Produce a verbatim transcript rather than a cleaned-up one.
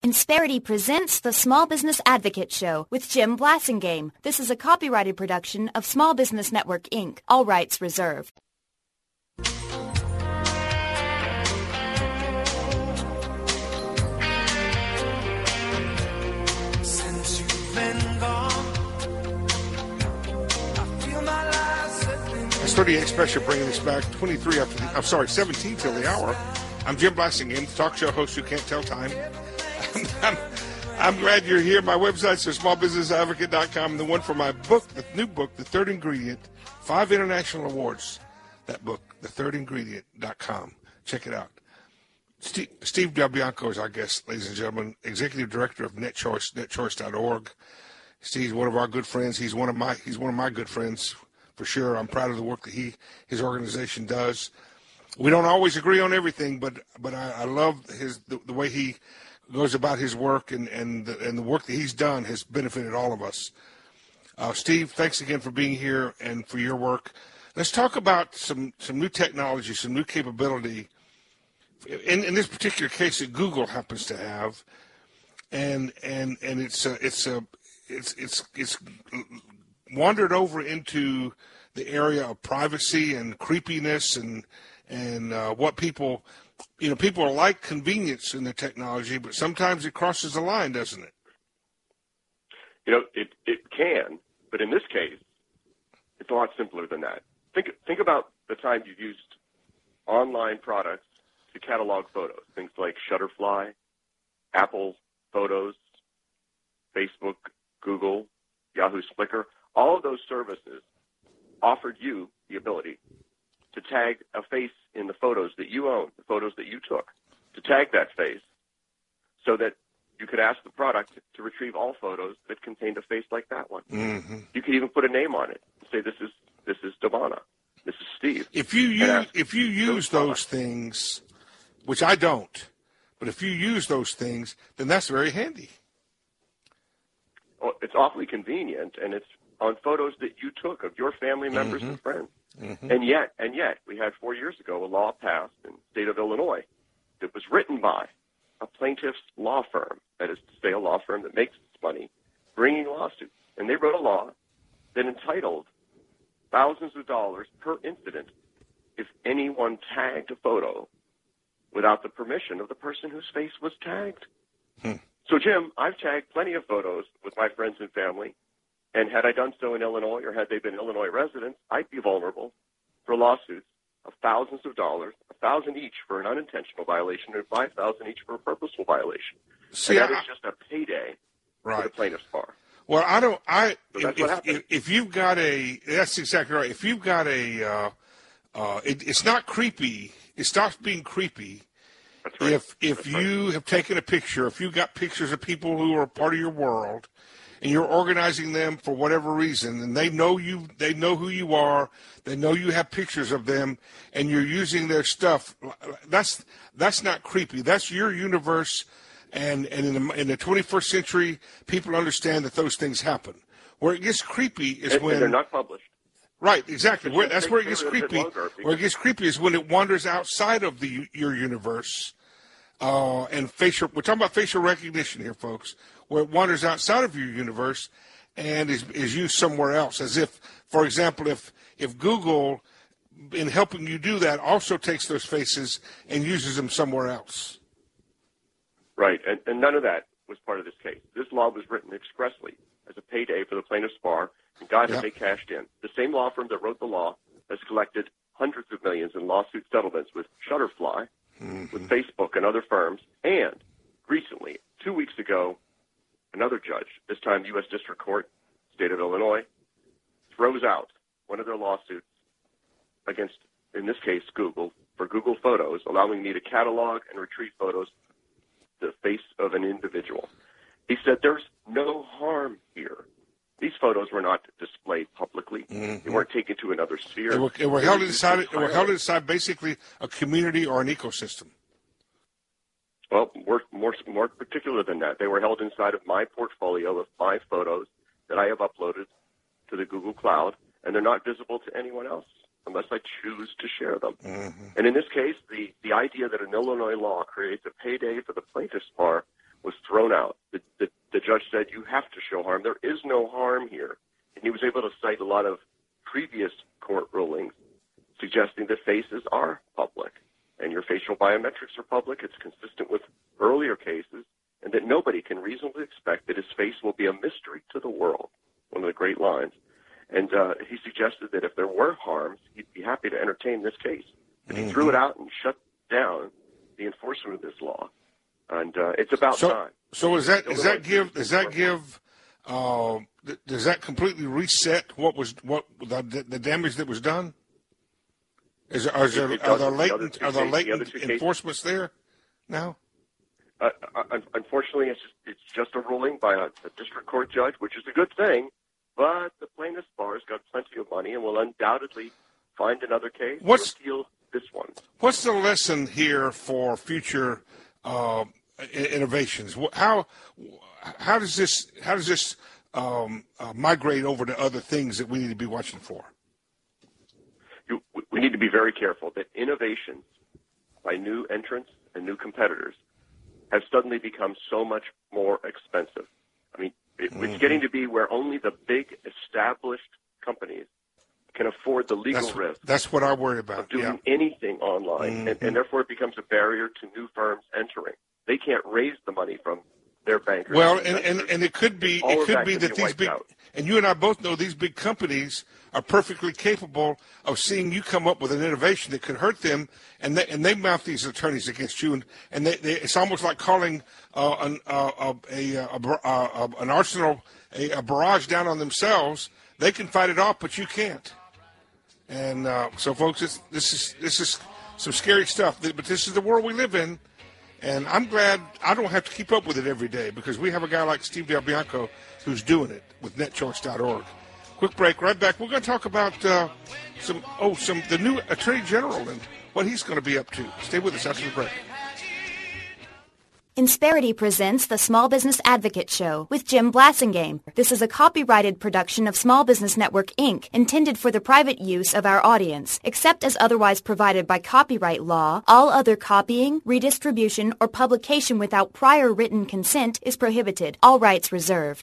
Insperity presents the Small Business Advocate Show with Jim Blasingame. This is a copyrighted production of Small Business Network, Incorporated. All rights reserved. Since you've been gone, I feel my life slipping. It's thirty-eight Special, bringing us back twenty-three after the, I'm sorry, seventeen till the hour. I'm Jim Blasingame, the talk show host who can't tell time. I'm, I'm glad you're here. My website's small business advocate dot com. The one for my book, the new book, The Third Ingredient, five international awards. That book, the third ingredient dot com. Check it out. Steve, Steve Del Bianco is our guest, ladies and gentlemen, executive director of NetChoice, net choice dot org. Steve's one of our good friends. He's one of my he's one of my good friends for sure. I'm proud of the work that he his organization does. We don't always agree on everything, but but I, I love his the, the way he goes about his work, and and the, and the work that he's done has benefited all of us. Uh, Steve, thanks again for being here and for your work. Let's talk about some, some new technology, some new capability. In, in this particular case, that Google happens to have, and and and it's uh, it's uh, it's it's it's wandered over into the area of privacy and creepiness and and uh, what people. You know, people like convenience in the technology, but sometimes it crosses the line, doesn't it? You know, it, it can, but in this case, it's a lot simpler than that. Think think about the time you've used online products to catalog photos, things like Shutterfly, Apple Photos, Facebook, Google, Yahoo's Flickr. All of those services offered you the ability to tag a face in the photos that you own, the photos that you took, to tag that face so that you could ask the product to retrieve all photos that contained a face like that one. Mm-hmm. You could even put a name on it and say, this is this is Devana, this is Steve. If you use, if you use those things, which I don't, but if you use those things, then that's very handy. Well, it's awfully convenient, and it's on photos that you took of your family members Mm-hmm. and friends. Mm-hmm. And yet, and yet, we had four years ago a law passed in the state of Illinois that was written by a plaintiff's law firm, that is to say a law firm that makes its money bringing lawsuits. And they wrote a law that entitled thousands of dollars per incident if anyone tagged a photo without the permission of the person whose face was tagged. Hmm. So, Jim, I've tagged plenty of photos with my friends and family. And had I done so in Illinois, or had they been Illinois residents, I'd be vulnerable for lawsuits of thousands of dollars, a thousand each for an unintentional violation, and five thousand each for a purposeful violation. See, and that I, is just a payday right. for the plaintiff's bar. Well, I don't. I So that's if, what if, if you've got a, that's exactly right. If you've got a, uh, uh, it, it's not creepy. It stops being creepy. That's right. If if That's you right. have taken a picture, if you've got pictures of people who are part of your world, and you're organizing them for whatever reason, and they know you, they know who you are, they know you have pictures of them, and you're using their stuff. That's that's not creepy. That's your universe, and and in the in the twenty-first century, people understand that those things happen. Where it gets creepy is and, when and they're not published. Right, exactly. Where, that's take where it gets care of it a bit creepy. longer, Where it gets creepy is when it wanders outside of the your universe. Uh, and facial, we're talking about facial recognition here, folks, where it wanders outside of your universe and is, is used somewhere else. As if, for example, if, if Google, in helping you do that, also takes those faces and uses them somewhere else. Right, and, and none of that was part of this case. This law was written expressly as a payday for the plaintiff's bar, and God, Yep. have they cashed in. The same law firm that wrote the law has collected hundreds of millions in lawsuit settlements with Shutterfly, Mm-hmm. with Facebook and other firms, and recently, two weeks ago, another judge, this time U S District Court, state of Illinois, throws out one of their lawsuits against, in this case, Google, for Google Photos, allowing me to catalog and retrieve photos the face of an individual. He said there's no harm here. These photos were not displayed publicly. Mm-hmm. They weren't taken to another sphere. They were, they were held inside. They were held inside basically a community or an ecosystem. Well, more, more, more particular than that, they were held inside of my portfolio of five photos that I have uploaded to the Google Cloud, and they're not visible to anyone else unless I choose to share them. Mm-hmm. And in this case, the, the idea that an Illinois law creates a payday for the plaintiff's bar was thrown out. The, the, the judge said, you have to show harm. There is no harm here. And he was able to cite a lot of previous court rulings suggesting that faces are public and your facial biometrics are public. It's consistent with earlier cases, and that nobody can reasonably expect that his face will be a mystery to the world, one of the great lines. And uh, he suggested that if there were harms, he'd be happy to entertain this case. But he mm-hmm. threw it out and shut down the enforcement of this law. And uh, it's about so, time. So is that, does that give, does that give, uh, does that completely reset what was, what the, the damage that was done? Is, are, is there, are there latent, the are there latent the enforcements there now? Uh, unfortunately, it's just, it's just a ruling by a, a district court judge, which is a good thing. But the plaintiff's bar has got plenty of money and will undoubtedly find another case what's, to appeal this one. What's the lesson here for future uh, innovations? How how does this how does this um, uh, migrate over to other things that we need to be watching for? You, we need to be very careful that innovations by new entrants and new competitors have suddenly become so much more expensive. I mean, it, mm-hmm. it's getting to be where only the big established companies can afford the legal that's, risk. That's what I worry about. Of doing yeah. anything online, mm-hmm. and, and therefore it becomes a barrier to new firms entering. They can't raise the money from their bankers. Well, and, and, and it could be All it could that be that these big out. and you and I both know these big companies are perfectly capable of seeing you come up with an innovation that could hurt them, and they and they mount these attorneys against you, and and they, they, it's almost like calling uh, an uh, a, a, a, a an arsenal a, a barrage down on themselves. They can fight it off, but you can't. And uh, so, folks, it's, this is this is some scary stuff. But this is the world we live in, and I'm glad I don't have to keep up with it every day because we have a guy like Steve Del Bianco who's doing it with net choice dot org. Quick break, right back. We're going to talk about uh, some oh some the new Attorney General and what he's going to be up to. Stay with us after the break. Insperity presents the Small Business Advocate Show with Jim Blasingame. This is a copyrighted production of Small Business Network, Incorporated, intended for the private use of our audience. Except as otherwise provided by copyright law, all other copying, redistribution, or publication without prior written consent is prohibited. All rights reserved.